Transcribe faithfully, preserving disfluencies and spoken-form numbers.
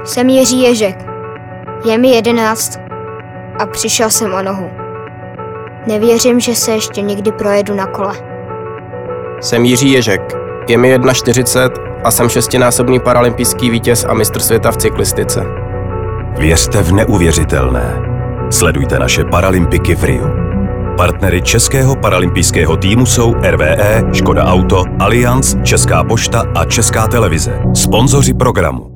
Jsem Jiří Ježek. Je mi jedenáct a přišel jsem o nohu. Nevěřím, že se ještě někdy projedu na kole. Jsem Jiří Ježek. Je mi čtyřicet jedna a jsem šestinásobný paralympijský vítěz a mistr světa v cyklistice. Věřte v neuvěřitelné. Sledujte naše Paralympiky v Riu. Partnery Českého paralympijského týmu jsou R V E, Škoda Auto, Allianz, Česká pošta a Česká televize. Sponzoři programu.